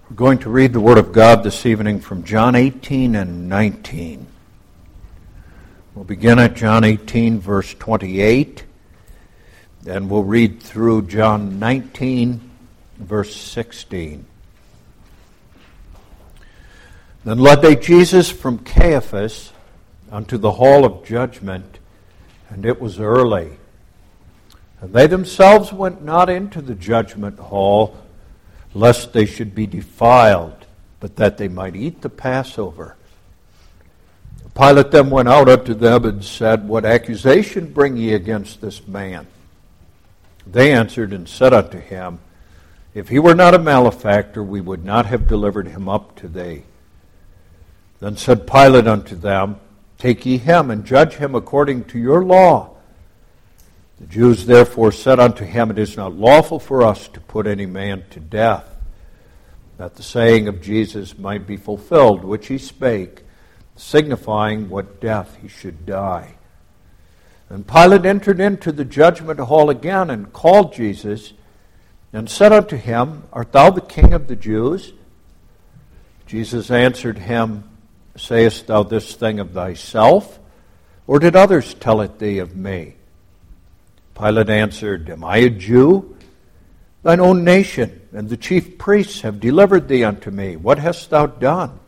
We're going to read the Word of God this evening from John 18 and 19. We'll begin at John 18, verse 28, and we'll read through John 19, verse 16. Then led they Jesus from Caiaphas unto the hall of judgment, and it was early. And they themselves went not into the judgment hall, lest they should be defiled, but that they might eat the Passover. Pilate then went out unto them and said, What accusation bring ye against this man? They answered and said unto him, If he were not a malefactor, we would not have delivered him up to thee. Then said Pilate unto them, Take ye him, and judge him according to your law. The Jews therefore said unto him, It is not lawful for us to put any man to death, that the saying of Jesus might be fulfilled, which he spake, signifying what death he should die. And Pilate entered into the judgment hall again, and called Jesus, and said unto him, Art thou the King of the Jews? Jesus answered him, Sayest thou this thing of thyself, or did others tell it thee of me? Pilate answered, Am I a Jew? Thine own nation and the chief priests have delivered thee unto me. What hast thou done?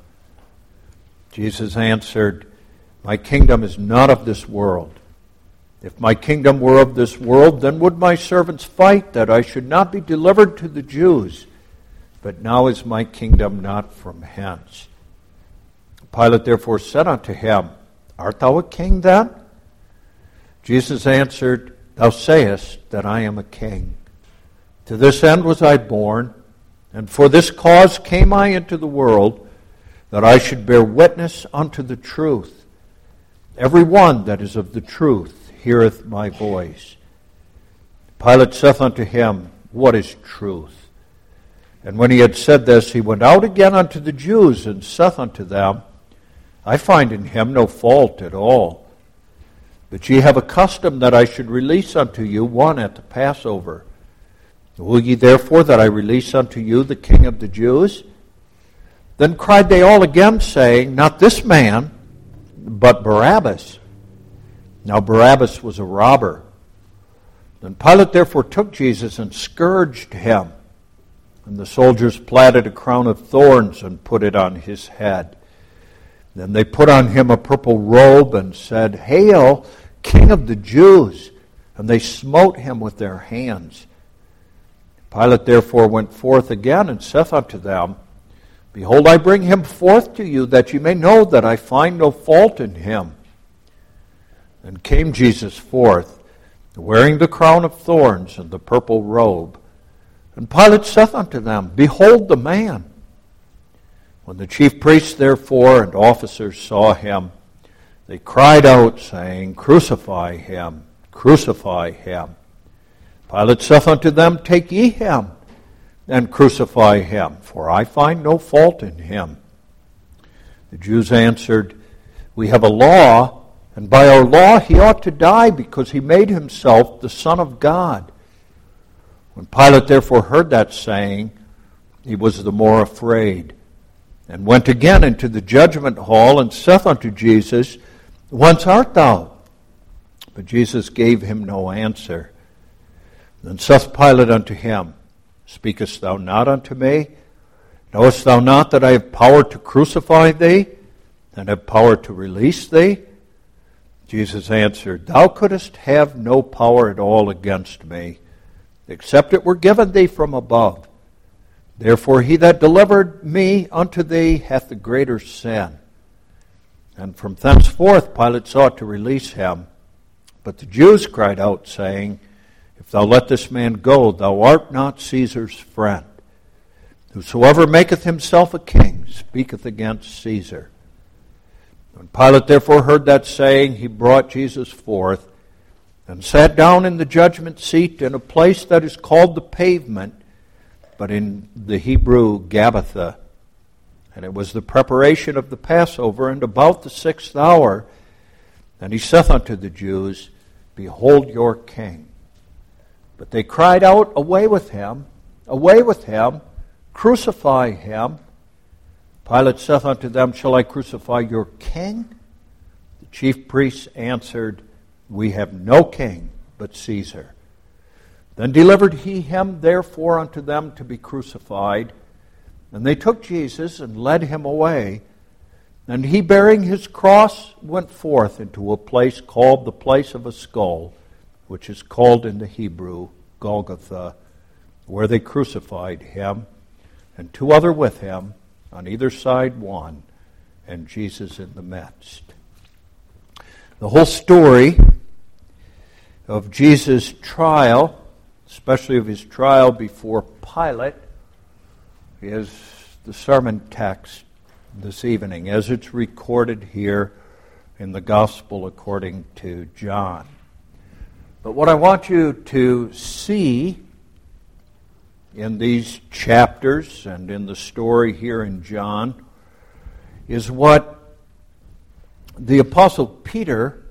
Jesus answered, My kingdom is not of this world. If my kingdom were of this world, then would my servants fight that I should not be delivered to the Jews. But now is my kingdom not from hence. Pilate therefore said unto him, Art thou a king then? Jesus answered, Thou sayest that I am a king. To this end was I born, and for this cause came I into the world, that I should bear witness unto the truth. Every one that is of the truth heareth my voice. Pilate saith unto him, What is truth? And when he had said this, he went out again unto the Jews, and saith unto them, I find in him no fault at all. But ye have a custom that I should release unto you one at the Passover. Will ye therefore that I release unto you the King of the Jews? Then cried they all again, saying, Not this man, but Barabbas. Now Barabbas was a robber. Then Pilate therefore took Jesus and scourged him. And the soldiers platted a crown of thorns and put it on his head. Then they put on him a purple robe and said, Hail, King of the Jews! And they smote him with their hands. Pilate therefore went forth again and saith unto them, Behold, I bring him forth to you, that ye may know that I find no fault in him. And came Jesus forth, wearing the crown of thorns and the purple robe. And Pilate saith unto them, Behold the man! When the chief priests therefore and officers saw him, they cried out, saying, Crucify him, crucify him. Pilate saith unto them, Take ye him, and crucify him, for I find no fault in him. The Jews answered, We have a law, and by our law he ought to die, because he made himself the Son of God. When Pilate therefore heard that saying, he was the more afraid, and went again into the judgment hall, and saith unto Jesus, Whence art thou? But Jesus gave him no answer. Then saith Pilate unto him, Speakest thou not unto me? Knowest thou not that I have power to crucify thee, and have power to release thee? Jesus answered, Thou couldst have no power at all against me, except it were given thee from above. Therefore he that delivered me unto thee hath the greater sin. And from thenceforth Pilate sought to release him. But the Jews cried out, saying, If thou let this man go, thou art not Caesar's friend. Whosoever maketh himself a king speaketh against Caesar. When Pilate therefore heard that saying, he brought Jesus forth, and sat down in the judgment seat in a place that is called the Pavement, but in the Hebrew, Gabbatha. And it was the preparation of the Passover, and about the 6th hour. And he saith unto the Jews, Behold your king. But they cried out, Away with him! crucify him. Pilate saith unto them, Shall I crucify your king? The chief priests answered, We have no king but Caesar. Then delivered he him therefore unto them to be crucified. And they took Jesus and led him away. And he, bearing his cross, went forth into a place called the place of a skull, which is called in the Hebrew Golgotha, where they crucified him, and two other with him, on either side one, and Jesus in the midst. The whole story of Jesus' trial, especially of his trial before Pilate, is the sermon text this evening, as it's recorded here in the Gospel according to John. But what I want you to see in these chapters and in the story here in John is what the Apostle Peter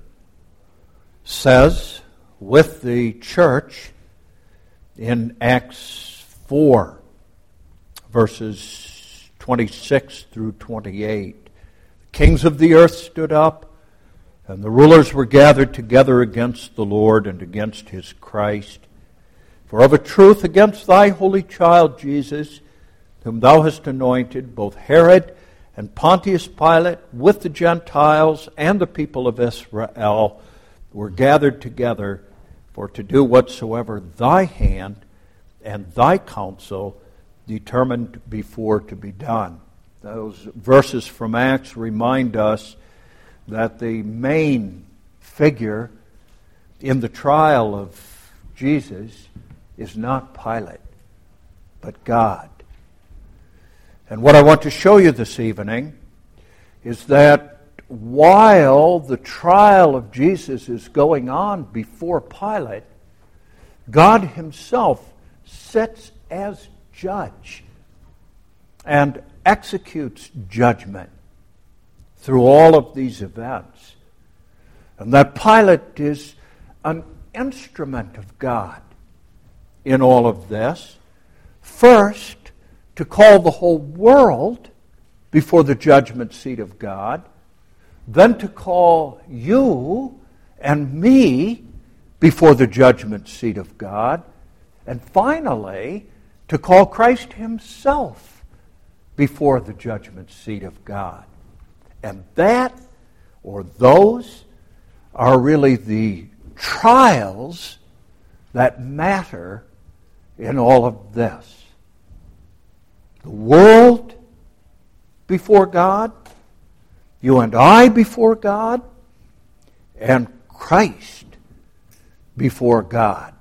says with the church in Acts 4, verses 26 through 28. The kings of the earth stood up, and the rulers were gathered together against the Lord and against his Christ. For of a truth against thy holy child Jesus, whom thou hast anointed, both Herod and Pontius Pilate with the Gentiles and the people of Israel were gathered together for to do whatsoever thy hand and thy counsel determined before to be done. Those verses from Acts remind us that the main figure in the trial of Jesus is not Pilate, but God. And what I want to show you this evening is that while the trial of Jesus is going on before Pilate, God himself sits as judge and executes judgment through all of these events. And that Pilate is an instrument of God in all of this. First, to call the whole world before the judgment seat of God. Then to call you and me before the judgment seat of God. And finally, to call Christ himself before the judgment seat of God. And that, or those, are really the trials that matter in all of this. The world before God, you and I before God, and Christ before God.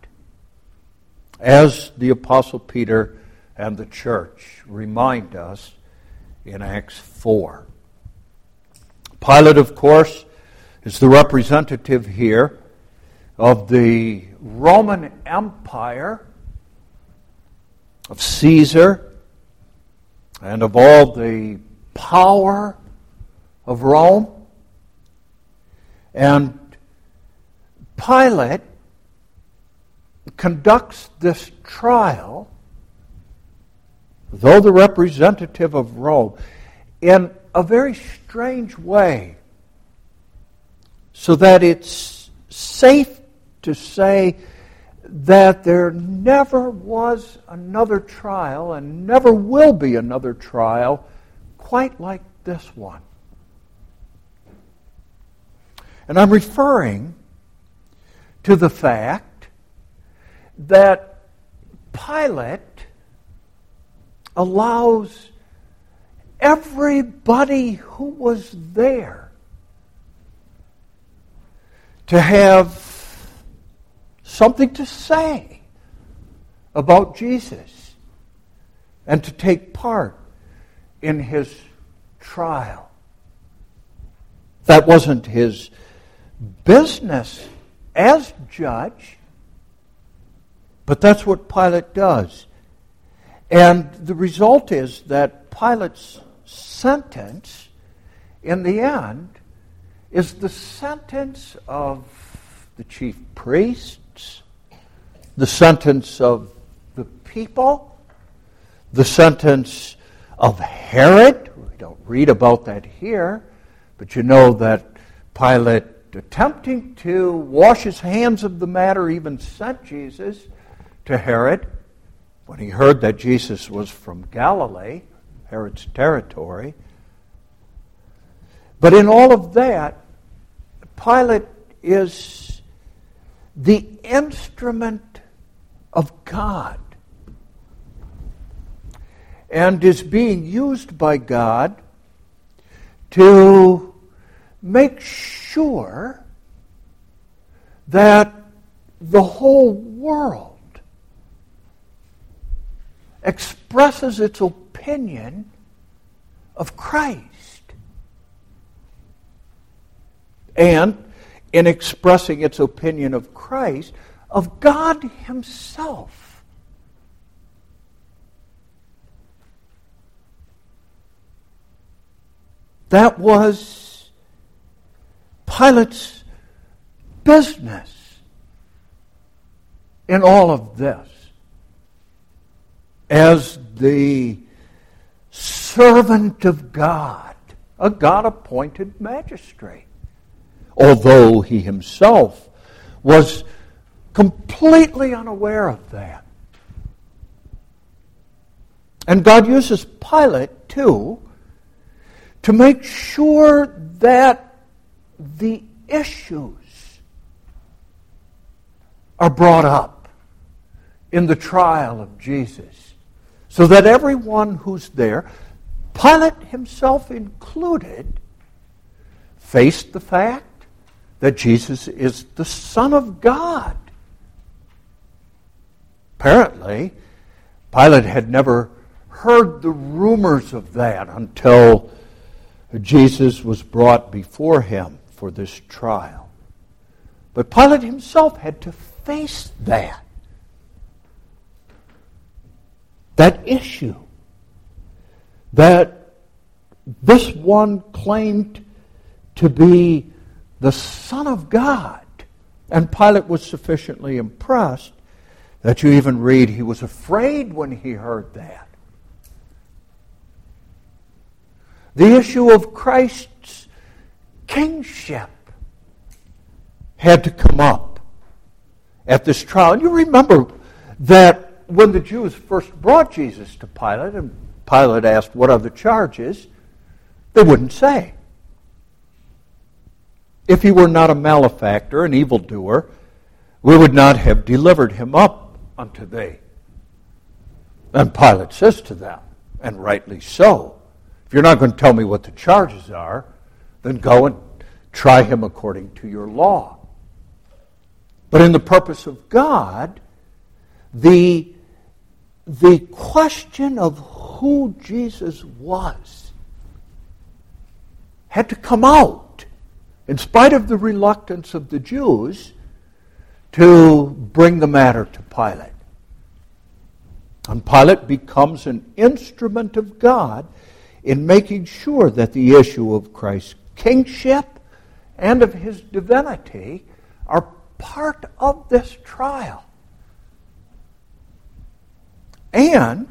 As the Apostle Peter and the church remind us in Acts 4. Pilate, of course, is the representative here of the Roman Empire, of Caesar, and of all the power of Rome. And Pilate conducts this trial, though the representative of Rome, in a very strange way, so that it's safe to say that there never was another trial and never will be another trial quite like this one. And I'm referring to the fact that Pilate allows everybody who was there to have something to say about Jesus and to take part in his trial. That wasn't his business as judge, but that's what Pilate does. And the result is that Pilate's sentence, in the end, is the sentence of the chief priests, the sentence of the people, the sentence of Herod. We don't read about that here, but you know that Pilate, attempting to wash his hands of the matter, even sent Jesus to Herod when he heard that Jesus was from Galilee, Herod's territory. But in all of that, Pilate is the instrument of God and is being used by God to make sure that the whole world expresses its opinion of Christ. And in expressing its opinion of Christ, of God Himself. That was Pilate's business in all of this. As the servant of God, a God-appointed magistrate, although he himself was completely unaware of that. And God uses Pilate, too, to make sure that the issues are brought up in the trial of Jesus, so that everyone who's there, Pilate himself included, faced the fact that Jesus is the Son of God. Apparently, Pilate had never heard the rumors of that until Jesus was brought before him for this trial. But Pilate himself had to face that issue, that this one claimed to be the Son of God. And Pilate was sufficiently impressed that you even read he was afraid when he heard that. The issue of Christ's kingship had to come up at this trial. And you remember that when the Jews first brought Jesus to Pilate, and Pilate asked, "What are the charges?" they wouldn't say. If he were not a malefactor, an evildoer, we would not have delivered him up unto thee. And Pilate says to them, and rightly so, if you're not going to tell me what the charges are, then go and try him according to your law. But in the purpose of God, the question of who Jesus was had to come out, in spite of the reluctance of the Jews to bring the matter to Pilate. And Pilate becomes an instrument of God in making sure that the issue of Christ's kingship and of his divinity are part of this trial. And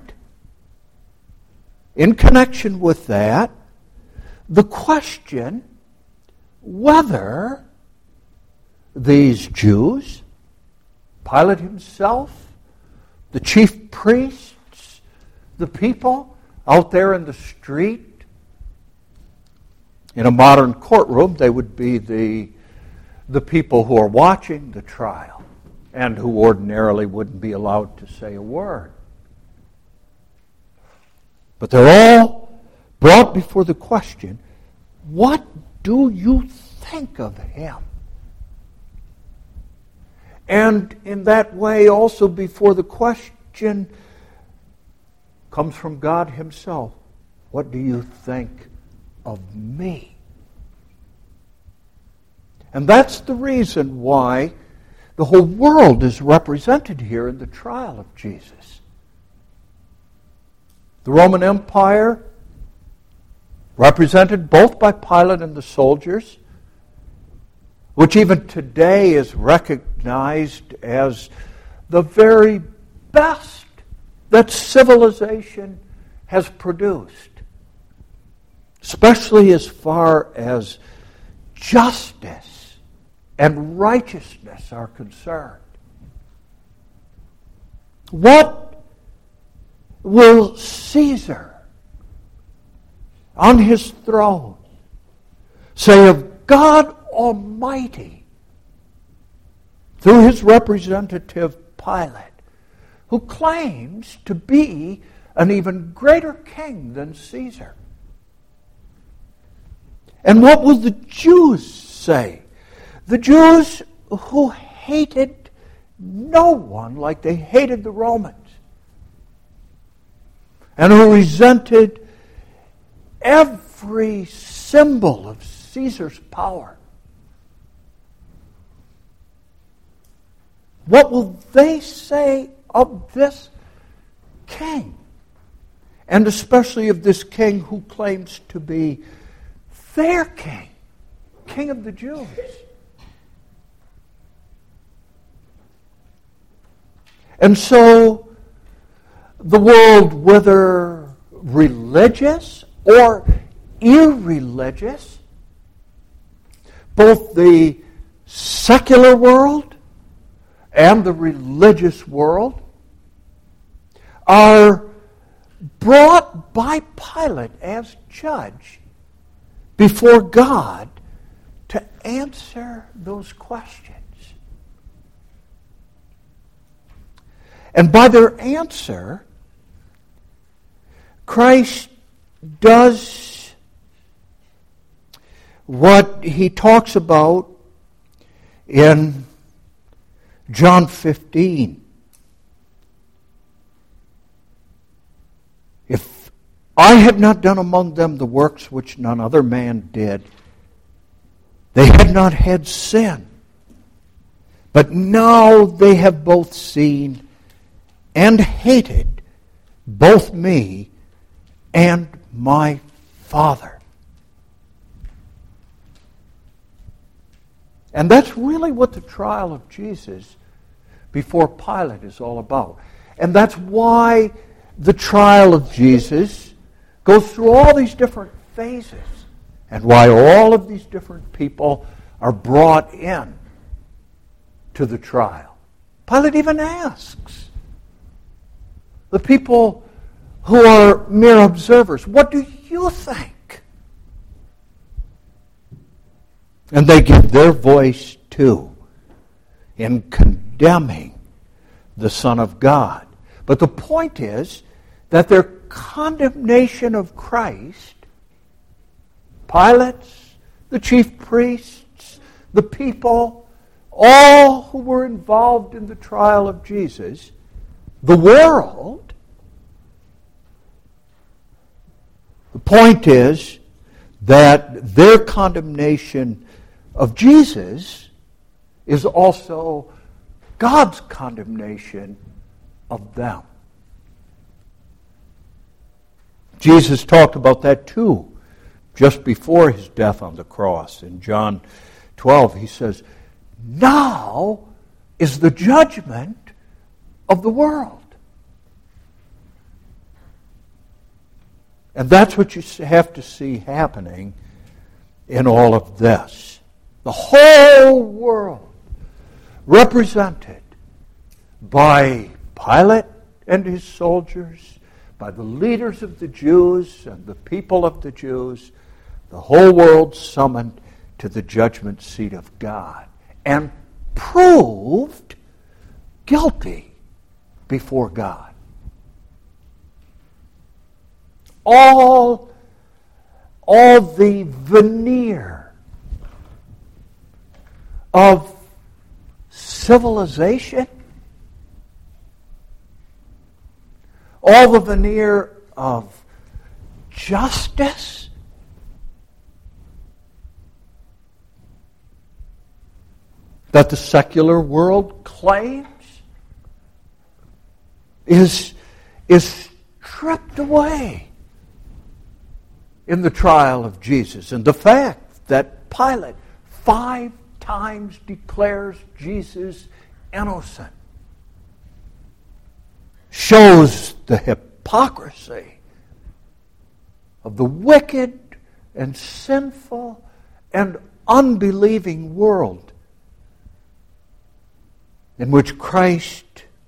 in connection with that, the question whether these Jews, Pilate himself, the chief priests, the people out there in the street, in a modern courtroom, they would be the people who are watching the trial and who ordinarily wouldn't be allowed to say a word. But they're all brought before the question, what do you think of him? And in that way also before the question comes from God himself, what do you think of me? And that's the reason why the whole world is represented here in the trial of Jesus. The Roman Empire, represented both by Pilate and the soldiers, which even today is recognized as the very best that civilization has produced, especially as far as justice and righteousness are concerned. What will Caesar on his throne say of God Almighty through his representative Pilate, who claims to be an even greater king than Caesar? And what will the Jews say? The Jews who hated no one like they hated the Romans, and who resented every symbol of Caesar's power. What will they say of this king? And especially of this king who claims to be their king, King of the Jews. And so the world, whether religious or irreligious, both the secular world and the religious world, are brought by Pilate as judge before God to answer those questions. And by their answer, Christ does what he talks about in John 15. If I had not done among them the works which none other man did, they had not had sin. But now they have both seen and hated both me and my Father. And that's really what the trial of Jesus before Pilate is all about. And that's why the trial of Jesus goes through all these different phases, and why all of these different people are brought in to the trial. Pilate even asks the people who are mere observers, what do you think? And they give their voice too in condemning the Son of God. But the point is that their condemnation of Christ, Pilate's, the chief priests, the people, all who were involved in the trial of Jesus, the world, the point is that their condemnation of Jesus is also God's condemnation of them. Jesus talked about that too, just before his death on the cross. In John 12, he says, now is the judgment of the world. And that's what you have to see happening in all of this. The whole world represented by Pilate and his soldiers, by the leaders of the Jews and the people of the Jews, the whole world summoned to the judgment seat of God and proved guilty before God. All the veneer of civilization, all the veneer of justice, that the secular world claims is stripped away in the trial of Jesus. And the fact that Pilate 5 times declares Jesus innocent shows the hypocrisy of the wicked and sinful and unbelieving world in which Christ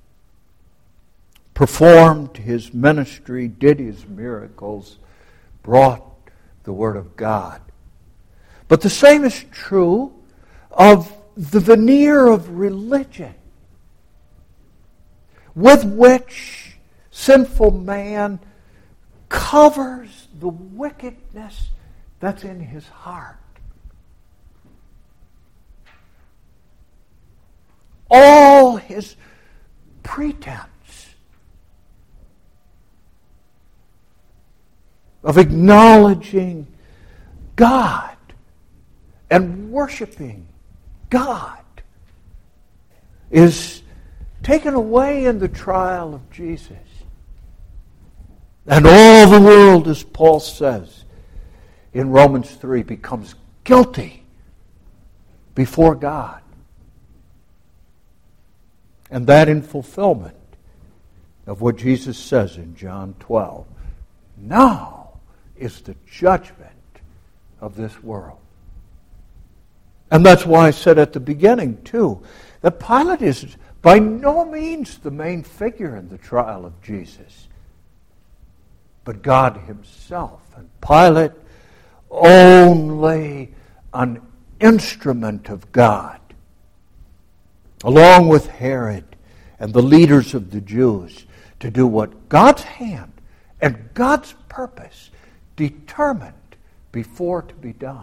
performed his ministry, did his miracles, brought the Word of God. But the same is true of the veneer of religion with which sinful man covers the wickedness that's in his heart. All his pretense of acknowledging God and worshiping God is taken away in the trial of Jesus. And all the world, as Paul says in Romans 3, becomes guilty before God. And that in fulfillment of what Jesus says in John 12. Now is the judgment of this world. And that's why I said at the beginning, too, that Pilate is by no means the main figure in the trial of Jesus, but God himself. And Pilate only an instrument of God, along with Herod and the leaders of the Jews, to do what God's hand and God's purpose determined before to be done.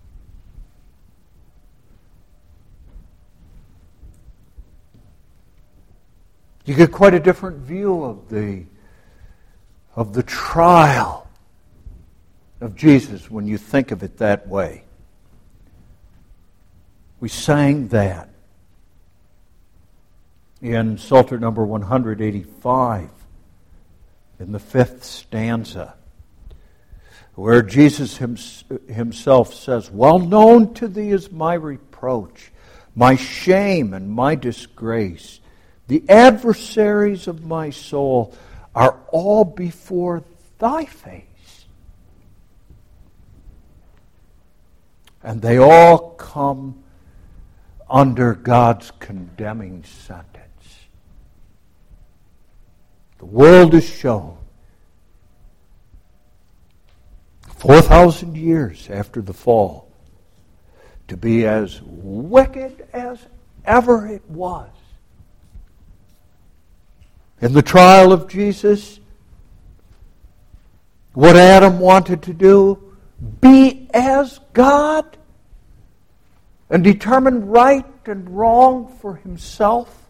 You get quite a different view of the trial of Jesus when you think of it that way. We sang that in Psalter number 185, in the 5th stanza, where Jesus himself says, "Well known to thee is my reproach, my shame and my disgrace. The adversaries of my soul are all before thy face, and they all come under God's condemning sentence." The world is shown 4,000 years after the fall to be as wicked as ever it was. In the trial of Jesus, what Adam wanted to do, be as God and determine right and wrong for himself,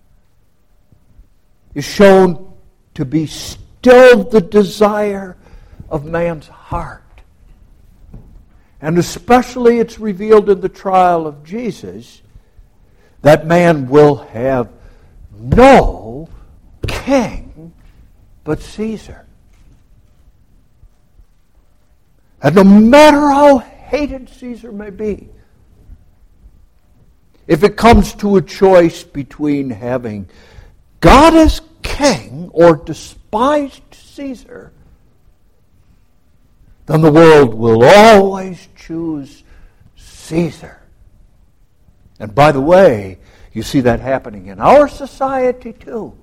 is shown to be still the desire of man's heart. And especially it's revealed in the trial of Jesus that man will have no king but Caesar. And no matter how hated Caesar may be, if it comes to a choice between having God as king or despised Caesar, then the world will always choose Caesar. And by the way, you see that happening in our society too.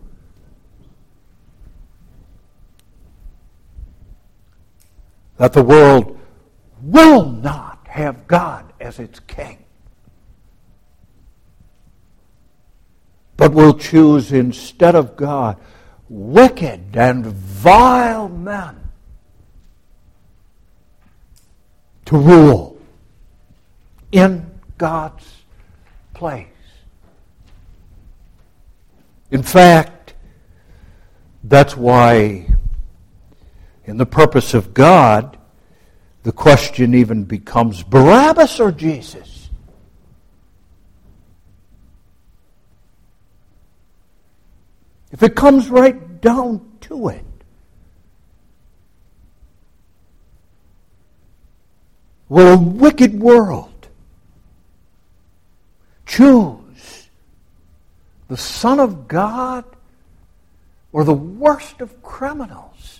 That the world will not have God as its king, but will choose instead of God wicked and vile men to rule in God's place. In fact, that's why in the purpose of God, the question even becomes Barabbas or Jesus? If it comes right down to it, will a wicked world choose the Son of God or the worst of criminals.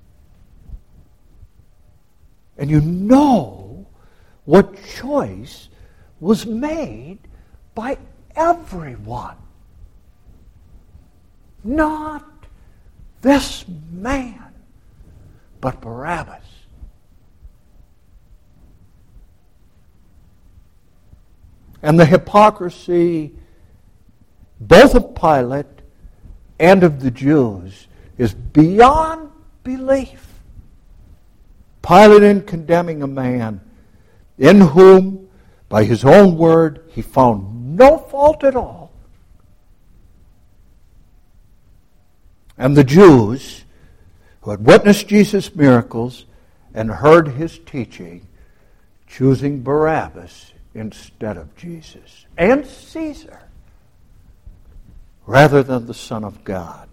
And you know what choice was made by everyone. Not this man, but Barabbas. And the hypocrisy both of Pilate and of the Jews is beyond belief. Pilate, in condemning a man in whom, by his own word, he found no fault at all. And the Jews, who had witnessed Jesus' miracles and heard his teaching, choosing Barabbas instead of Jesus and Caesar rather than the Son of God.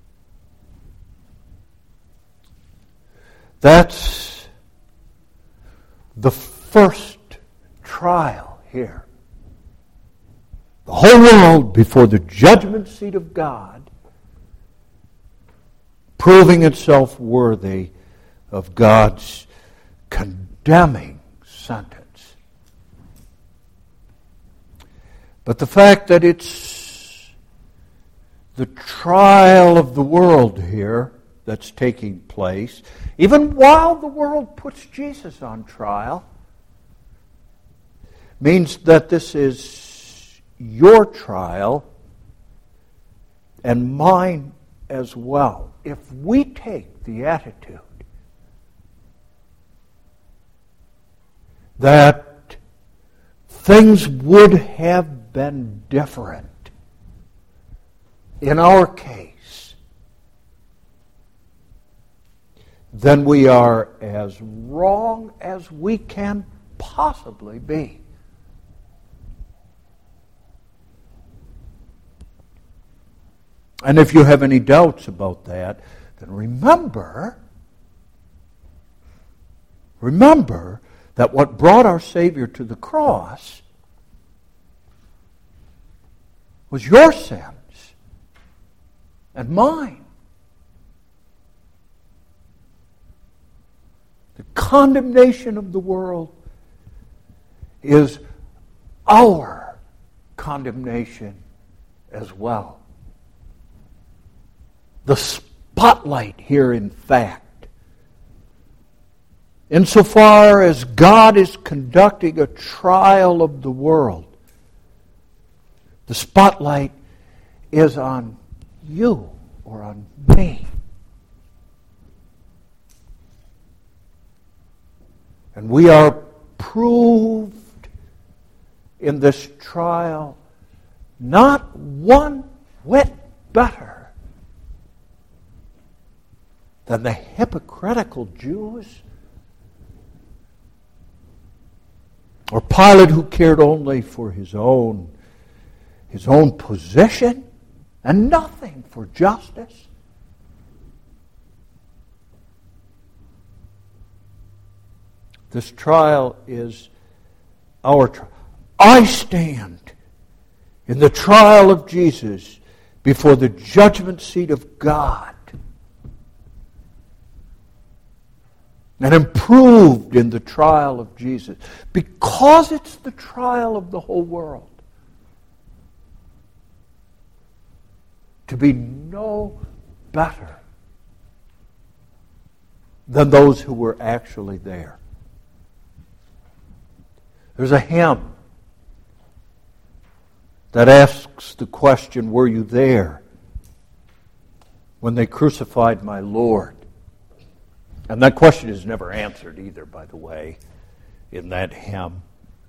That's the first trial here. The whole world before the judgment seat of God, proving itself worthy of God's condemning sentence. But the fact that it's the trial of the world here that's taking place, even while the world puts Jesus on trial, means that this is your trial and mine as well. If we take the attitude that things would have been different in our case, then we are as wrong as we can possibly be. And if you have any doubts about that, then remember that what brought our Savior to the cross was your sins and mine. The condemnation of the world is our condemnation as well. The spotlight here, in fact, insofar as God is conducting a trial of the world, the spotlight is on you or on me. And we are proved in this trial not one whit better than the hypocritical Jews, or Pilate, who cared only for his own position and nothing for justice. This trial is our trial. I stand in the trial of Jesus before the judgment seat of God, and improved in the trial of Jesus, because it's the trial of the whole world, to be no better than those who were actually there. There's a hymn that asks the question, were you there when they crucified my Lord? And that question is never answered either, by the way, in that hymn.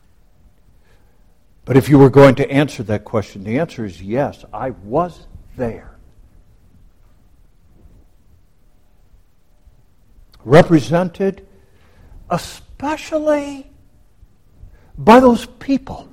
But if you were going to answer that question, the answer is yes, I was there. Represented especially by those people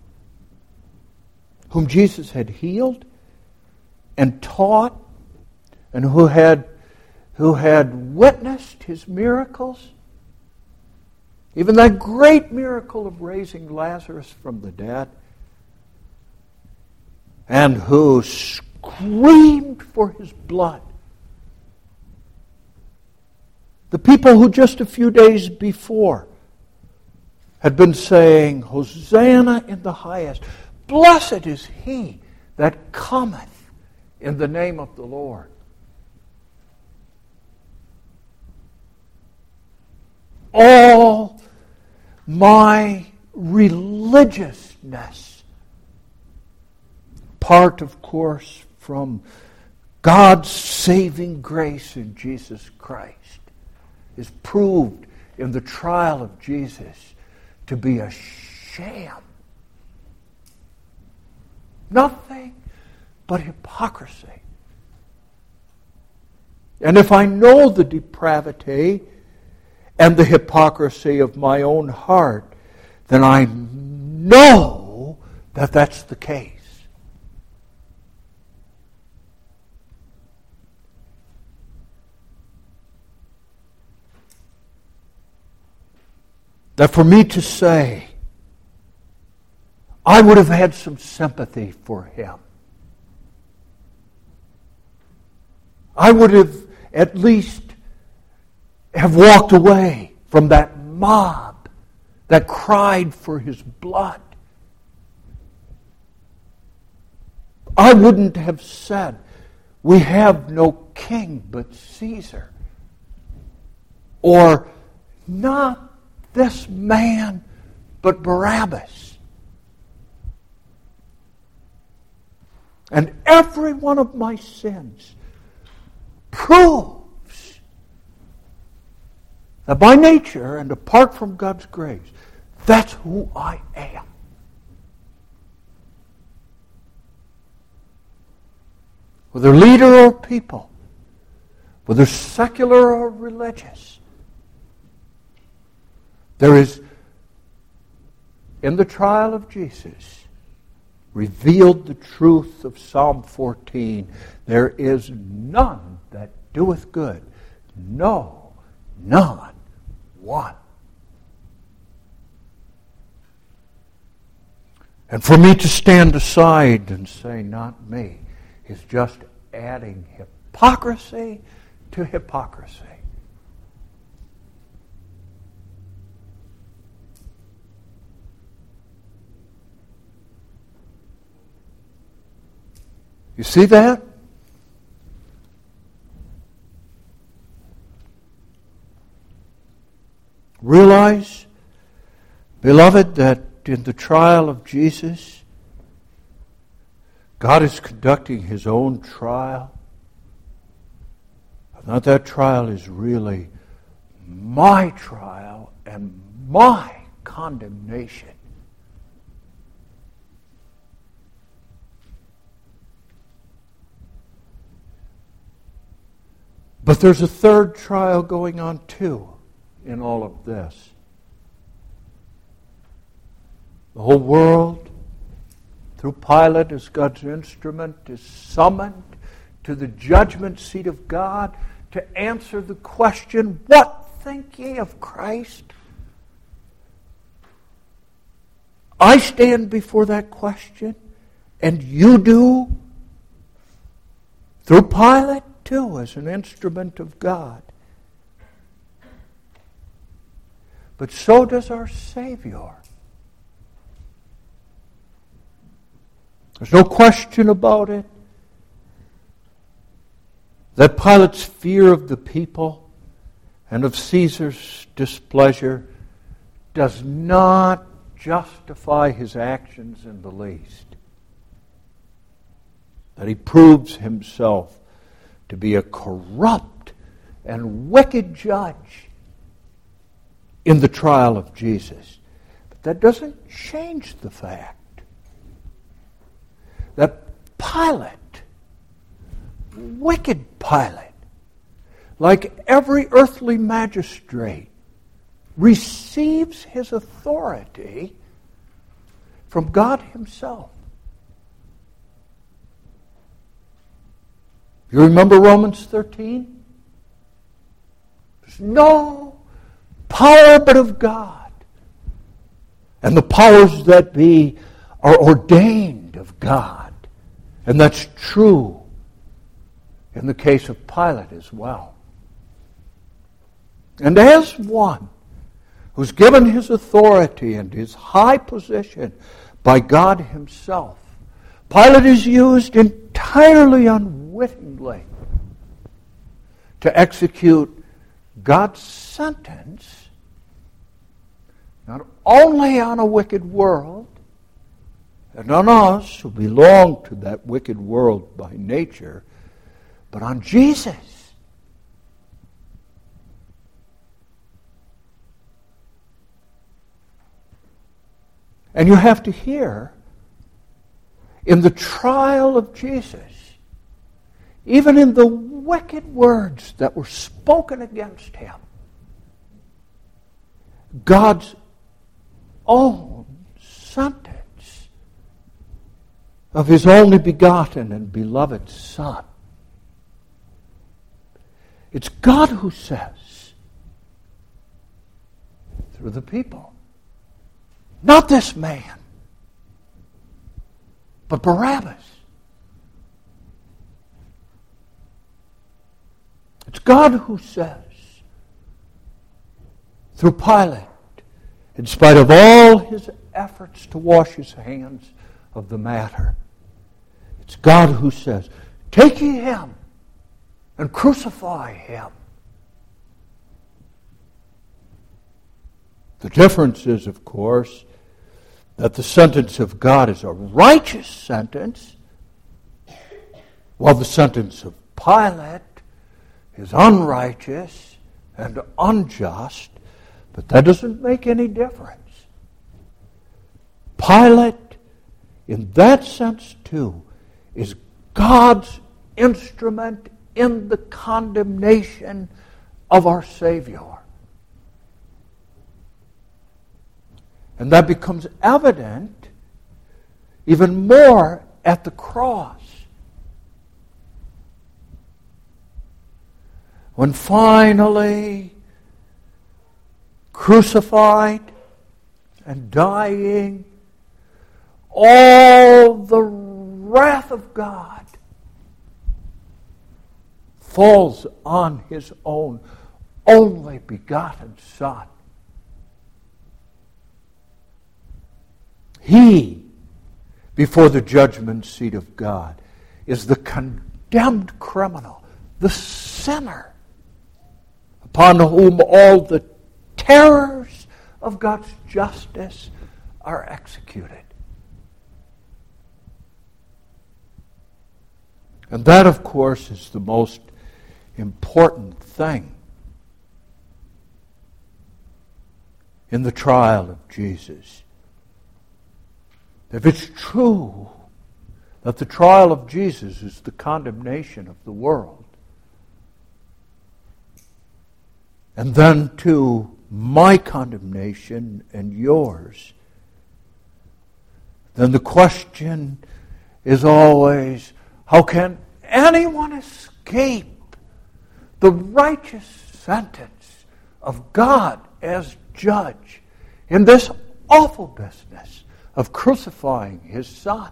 whom Jesus had healed and taught, and who had witnessed his miracles, even that great miracle of raising Lazarus from the dead, and who screamed for his blood. The people who just a few days before had been saying, Hosanna in the highest. Blessed is he that cometh in the name of the Lord. All my religiousness, part, of course, from God's saving grace in Jesus Christ, is proved in the trial of Jesus to be a sham. Nothing but hypocrisy. And if I know the depravity and the hypocrisy of my own heart, then I know that that's the case. That for me to say, I would have had some sympathy for him. I would have at least have walked away from that mob that cried for his blood. I wouldn't have said, we have no king but Caesar. Or, not this man, but Barabbas. And every one of my sins proves that by nature and apart from God's grace, that's who I am. Whether leader or people, whether secular or religious, there is, in the trial of Jesus, revealed the truth of Psalm 14. There is none that doeth good. No, not one. And for me to stand aside and say, not me, is just adding hypocrisy to hypocrisy. You see that? Realize, beloved, that in the trial of Jesus, God is conducting his own trial. Now that trial is really my trial and my condemnation. But there's a third trial going on too in all of this. The whole world, through Pilate as God's instrument, is summoned to the judgment seat of God to answer the question, what think ye of Christ? I stand before that question, and you do, through Pilate too, as an instrument of God. But so does our Savior. There's no question about it that Pilate's fear of the people and of Caesar's displeasure does not justify his actions in the least. That he proves himself to be a corrupt and wicked judge in the trial of Jesus. But that doesn't change the fact that Pilate, wicked Pilate, like every earthly magistrate, receives his authority from God himself. You remember Romans 13? There's no power but of God. And the powers that be are ordained of God. And that's true in the case of Pilate as well. And as one who's given his authority and his high position by God himself, Pilate is used entirely unwittingly to execute God's sentence, not only on a wicked world, and on us who belong to that wicked world by nature, but on Jesus. And you have to hear, in the trial of Jesus, even in the wicked words that were spoken against him, God's own sentence of his only begotten and beloved Son. It's God who says, through the people, not this man, but Barabbas. It's God who says, through Pilate, in spite of all his efforts to wash his hands of the matter, it's God who says, take ye him and crucify him. The difference is, of course, that the sentence of God is a righteous sentence, while the sentence of Pilate is unrighteous and unjust, but that doesn't make any difference. Pilate, in that sense too, is God's instrument in the condemnation of our Savior. And that becomes evident even more at the cross. When finally crucified and dying, all the wrath of God falls on his own only begotten Son. He, before the judgment seat of God, is the condemned criminal, the sinner, upon whom all the terrors of God's justice are executed. And that, of course, is the most important thing in the trial of Jesus. If it's true that the trial of Jesus is the condemnation of the world, and then to my condemnation and yours, then the question is always, how can anyone escape the righteous sentence of God as judge in this awful business of crucifying his Son?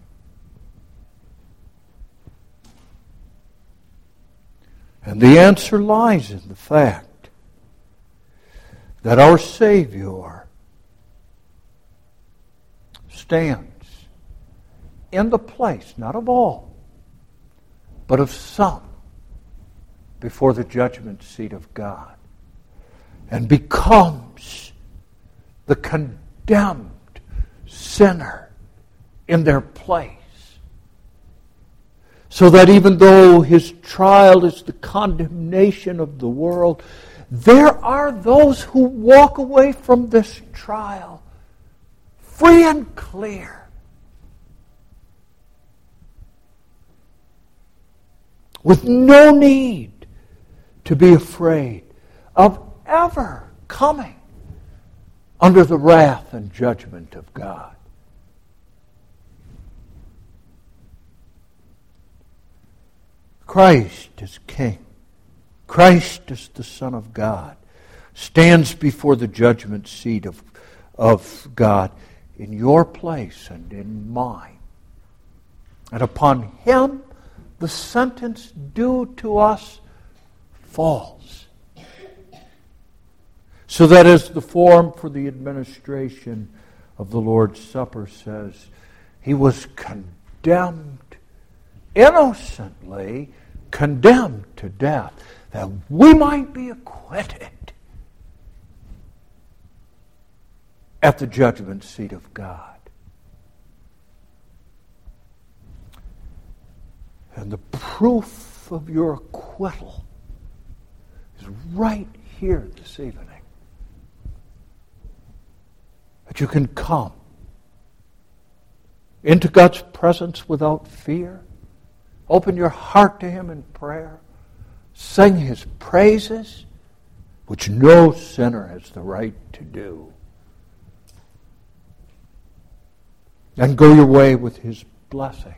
And the answer lies in the fact that our Savior stands in the place, not of all, but of some, before the judgment seat of God, and becomes the condemned sinner in their place. So that even though his trial is the condemnation of the world, there are those who walk away from this trial free and clear, with no need to be afraid of ever coming under the wrath and judgment of God. Christ is King. Christ is the Son of God. Stands before the judgment seat of God in your place and in mine. And upon him the sentence due to us falls. So that as the form for the administration of the Lord's Supper says, he was condemned innocently, condemned to death, that we might be acquitted at the judgment seat of God. And the proof of your acquittal is right here this evening. That you can come into God's presence without fear. Open your heart to him in prayer. Sing his praises, which no sinner has the right to do. And go your way with his blessing.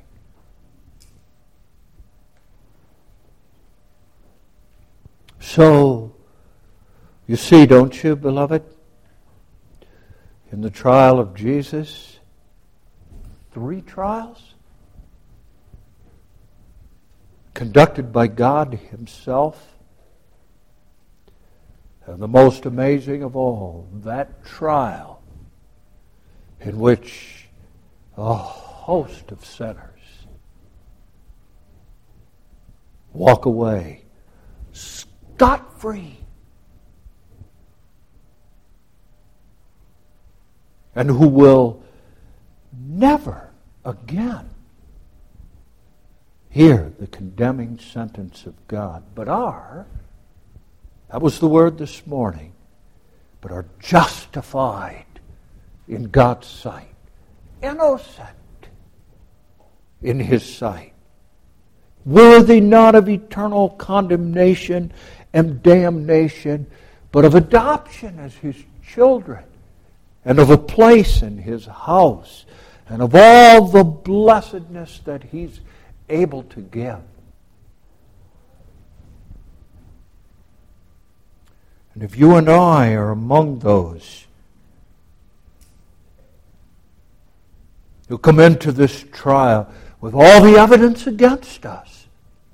So, you see, don't you, beloved, in the trial of Jesus, 3 trials conducted by God himself. And the most amazing of all, that trial in which a host of sinners walk away scot-free. And who will never again hear the condemning sentence of God, but are, that was the word this morning, but are justified in God's sight, innocent in his sight, worthy not of eternal condemnation and damnation, but of adoption as his children, and of a place in his house, and of all the blessedness that he's able to give. And if you and I are among those who come into this trial with all the evidence against us,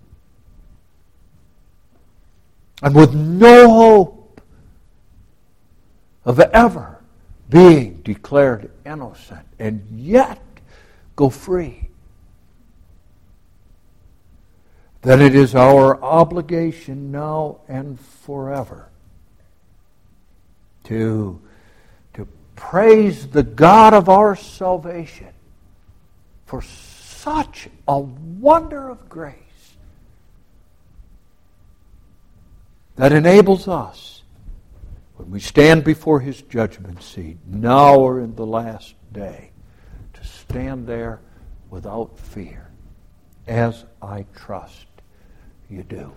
and with no hope of ever being declared innocent, and yet go free, then it is our obligation now and forever to praise the God of our salvation for such a wonder of grace that enables us, when we stand before his judgment seat, now or in the last day, to stand there without fear, as I trust you do.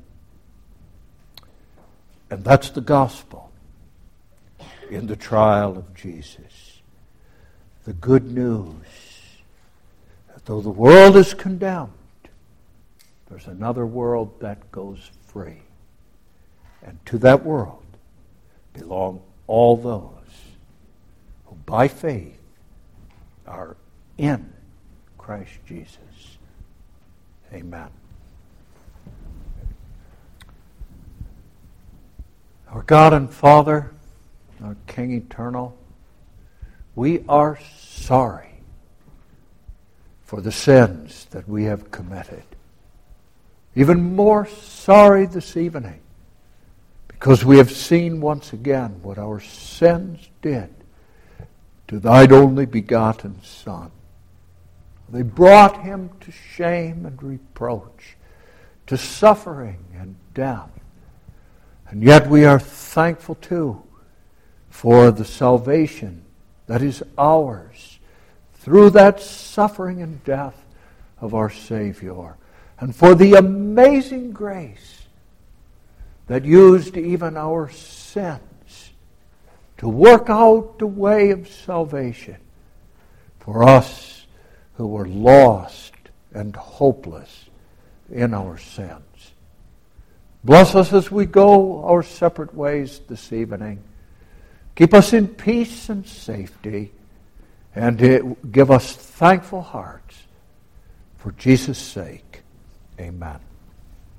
And that's the gospel in the trial of Jesus. The good news that though the world is condemned, there's another world that goes free. And to that world belong all those who by faith are in Christ Jesus. Amen. Our God and Father, our King eternal, we are sorry for the sins that we have committed. Even more sorry this evening, because we have seen once again what our sins did to thine only begotten Son. They brought him to shame and reproach, to suffering and death. And yet we are thankful too for the salvation that is ours through that suffering and death of our Savior, and for the amazing grace that used even our sins to work out the way of salvation for us who were lost and hopeless in our sins. Bless us as we go our separate ways this evening. Keep us in peace and safety, and give us thankful hearts For Jesus' sake, amen.